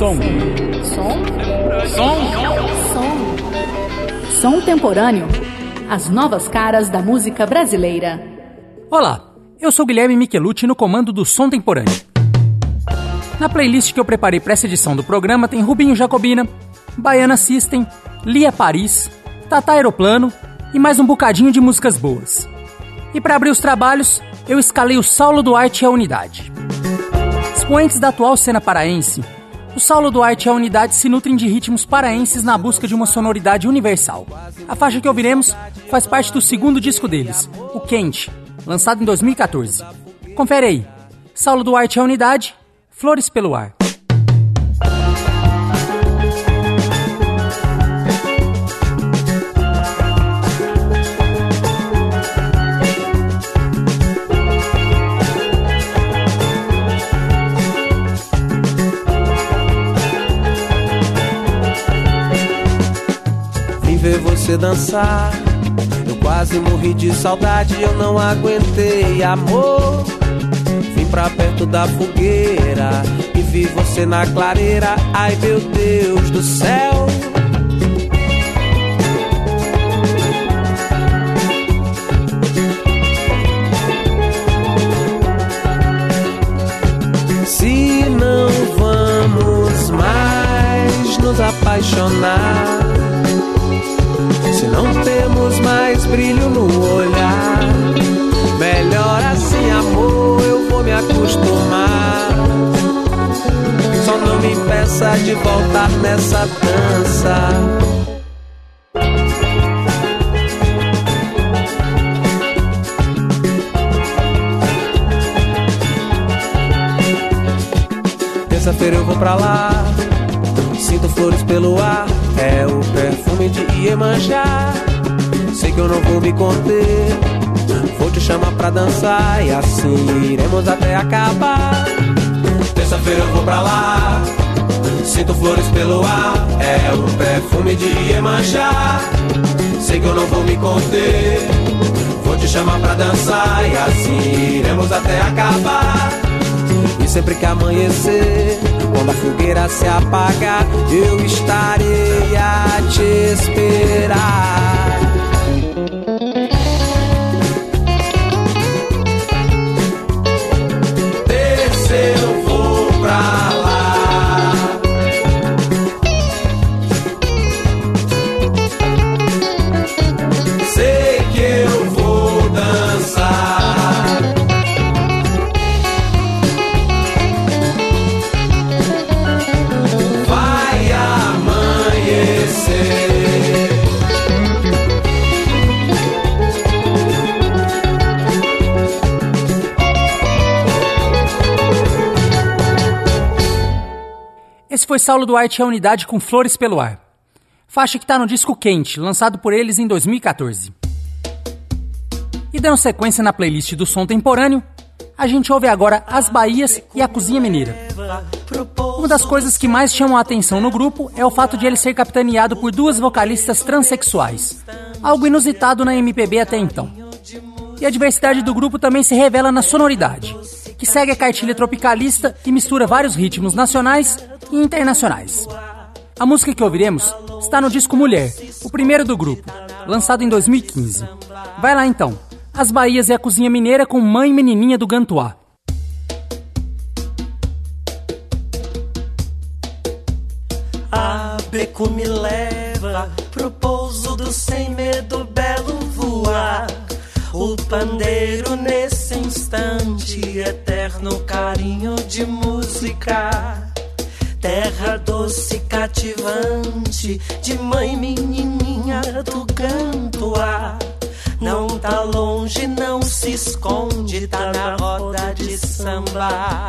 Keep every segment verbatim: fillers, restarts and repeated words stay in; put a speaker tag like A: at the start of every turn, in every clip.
A: Som.
B: Som?
A: Som.
B: Som. Som temporâneo. As novas caras da música brasileira.
C: Olá, eu sou Guilherme Michelucci no comando do Som Temporâneo. Na playlist que eu preparei para essa edição do programa tem Rubinho Jacobina, Baiana System, Lia Paris, Tata Aeroplano e mais um bocadinho de músicas boas. E para abrir os trabalhos, eu escalei o Saulo Duarte e a Unidade. Expoentes da atual cena paraense, o Saulo Duarte e a Unidade se nutrem de ritmos paraenses na busca de uma sonoridade universal. A faixa que ouviremos faz parte do segundo disco deles, o Quente, lançado em dois mil e catorze. Confere aí, Saulo Duarte e a Unidade, Flores pelo Ar.
D: Ver você dançar, eu quase morri de saudade, eu não aguentei, amor. Vim pra perto da fogueira e vi você na clareira, ai meu Deus do céu. Se não vamos mais nos apaixonar, se não temos mais brilho no olhar, melhor assim, amor, eu vou me acostumar. Só não me impeça de voltar nessa dança. Terça-feira eu vou pra lá, sinto flores pelo ar, é o perfume de Iemanjá. Sei que eu não vou me conter, vou te chamar pra dançar e assim iremos até acabar. Terça-feira eu vou pra lá, sinto flores pelo ar, é o perfume de Iemanjá. Sei que eu não vou me conter, vou te chamar pra dançar e assim iremos até acabar. E sempre que amanhecer, quando a fogueira se apagar, eu estarei a te esperar. Terça eu vou pra lá, sei que eu vou dançar.
C: Esse foi Saulo Duarte e a Unidade com Flores pelo Ar. Faixa que tá no disco Quente, lançado por eles em dois mil e catorze. E dando sequência na playlist do Som Temporâneo, a gente ouve agora As Bahias e a Cozinha Mineira. Uma das coisas que mais chamam a atenção no grupo é o fato de ele ser capitaneado por duas vocalistas transexuais, algo inusitado na M P B até então. E a diversidade do grupo também se revela na sonoridade, que segue a cartilha tropicalista e mistura vários ritmos nacionais e internacionais. A música que ouviremos está no disco Mulher, o primeiro do grupo, lançado em dois mil e quinze. Vai lá então, As Bahias e a Cozinha Mineira com Mãe Menininha do Gantuá.
E: A beco me leva pro pouso do sem medo belo voar. O pandeiro nesse instante, eterno carinho de música. Terra doce cativante, de mãe menininha do Gantuá. Não tá longe, não se esconde, tá na roda de samba.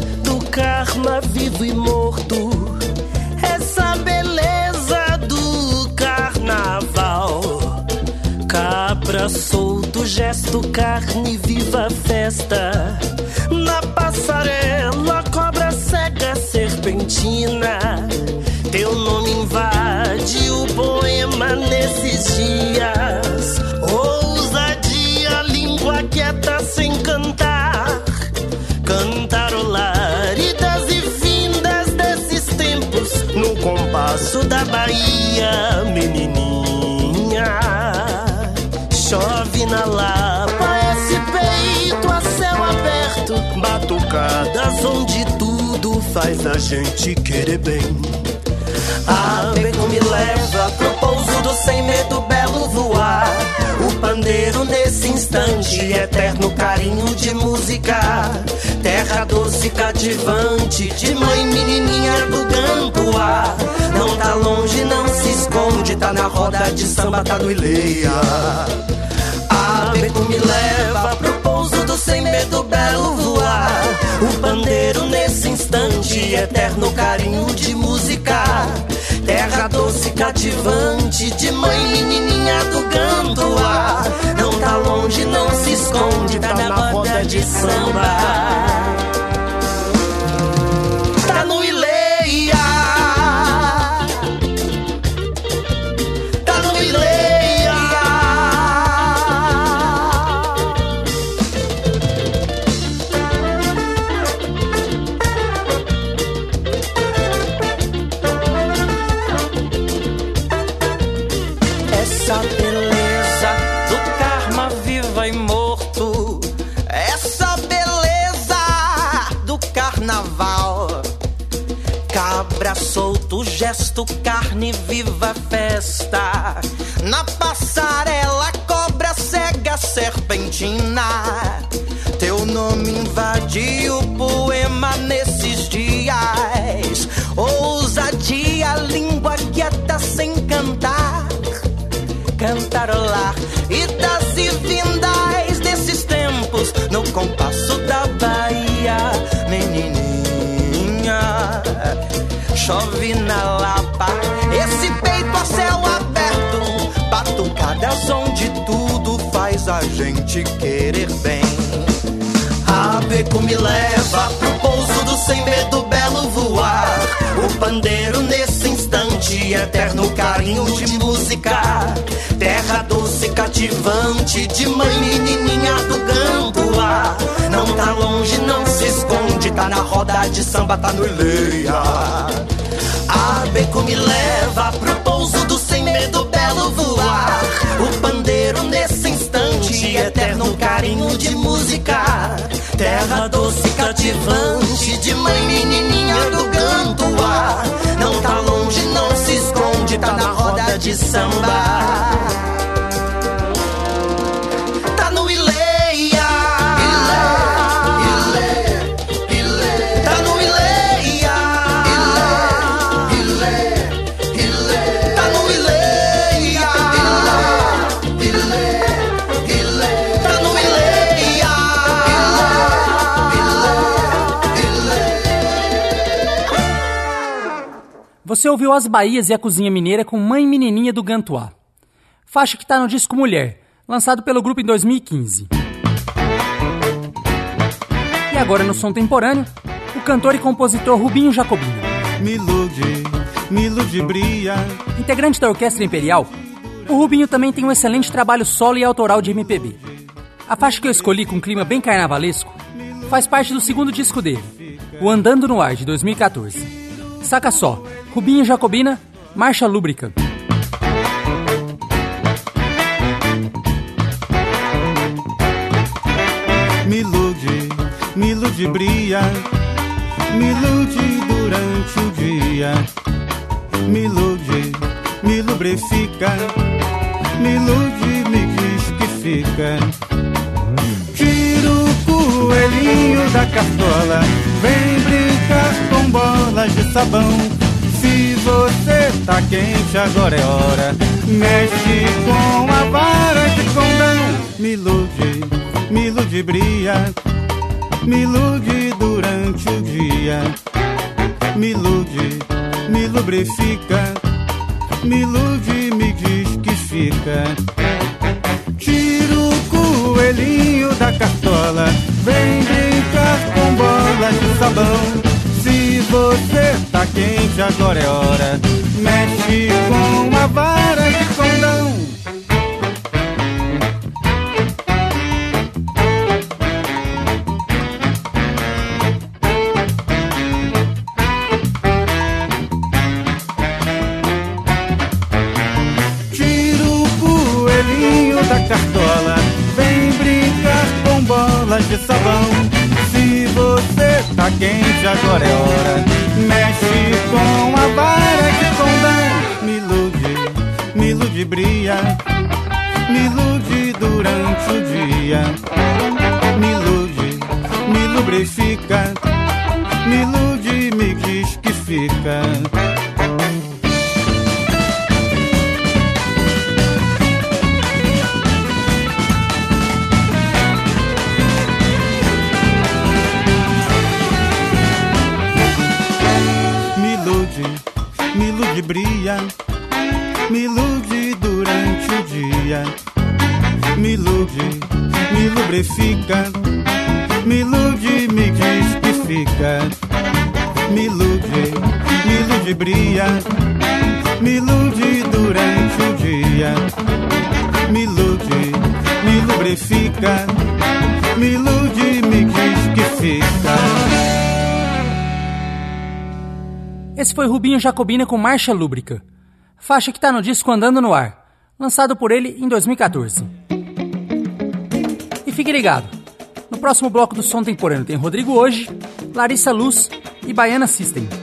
E: Vivo e morto, essa beleza do Cabra solto, gesto, carne, viva festa. Na passarela, cobra cega, serpentina. Teu nome invade o poema nesses dias. Ousadia, língua quieta sem cantar. Cantarolar, idas e vindas desses tempos. No compasso da Bahia, menininha. Chove na Lapa, esse peito a céu aberto. Batucadas onde tudo faz a gente querer bem. A beco me leva pro pouso do sem medo belo voar. O pandeiro nesse instante, eterno carinho de música. Terra doce cativante, de mãe menininha do Gantuá. Não tá longe, não se esconde, tá na roda de samba, tá no Ileia. A beco me leva pro pouso do sem medo belo voar. O pandeiro nesse instante, eterno carinho de música. Terra doce cativante, de mãe menininha do Gantuá. Não tá longe, não se esconde, tá na roda de samba. Tá no Ileia. Tá no Ileia. Essa beleza do karma viva e morto. Essa beleza do carnaval. Cabra solto, gesto, carne viva, festa. Na passarela, cobra cega, serpentina. Teu nome invadiu o poema nesses dias. Ousadia, língua quieta sem cantar. Cantarolar, idas e vindas desses tempos. No compasso da Bahia, menininha. Chove na Lapa, esse peito a céu aberto. Batucadas onde tudo faz a gente querer bem. A beco me leva pro pouso do sem medo belo voar. O pandeiro nesse instante, eterno carinho de música. Terra doce cativante, de mãe menininha do Gantuá. Não tá longe, não se esconde, tá na roda de samba, tá no Ileia. A beco me leva pro pouso do sem medo belo voar. O pandeiro nesse instante, eterno carinho de música. Terra doce cativante, de mãe menininha do Gantuá. Não tá longe, não se esconde, tá na roda de samba. Tá no Ileia.
C: Você ouviu As Bahias e a Cozinha Mineira com Mãe Menininha do Gantuá. Faixa que tá no disco Mulher, lançado pelo grupo em dois mil e quinze. E agora no som temporâneo, o cantor e compositor Rubinho Jacobina.
A: Me ilude, me ludibria.
C: Integrante da Orquestra Imperial, o Rubinho também tem um excelente trabalho solo e autoral de M P B. A faixa que eu escolhi com um clima bem carnavalesco faz parte do segundo disco dele, o Andando no Ar, de dois mil e catorze. Saca só, Rubinho Jacobina, Marcha Lúbrica.
A: Me ilude, me ludibria, me ilude durante o dia. Me ilude, me lubrifica, me ilude, me diz que fica. Tira o coelhinho da cartola, vem brincar com bolas de sabão. Se você tá quente, agora é hora, mexe com a vara de condão. Me ilude, me ludibria, me ilude durante o dia. Me ilude, me lubrifica, me ilude, me diz que fica. Tira quente, agora é hora. Mexe com a vara de condão. Tira o coelhinho da cartola, vem brincar com bolas de sabão. Se você tá quente, agora é hora. Mexe com a vara de condão. Me ilude, me ludibria, me ilude durante o dia. Me ilude, me lubrifica, me ilude, me diz que fica. Me ludibria, me ilude durante o dia. Me ilude, me lubrifica, me ilude, me diz que fica. Me ilude, me ludibria, me ilude durante o dia. Me ilude, me lubrifica, me ilude, me diz que fica.
C: Esse foi Rubinho Jacobina com Marcha Lúbrica, faixa que tá no disco Andando no Ar, lançado por ele em dois mil e catorze. E fique ligado, no próximo bloco do Som Temporâneo tem Rodrigo Hoje, Larissa Luz e Baiana System.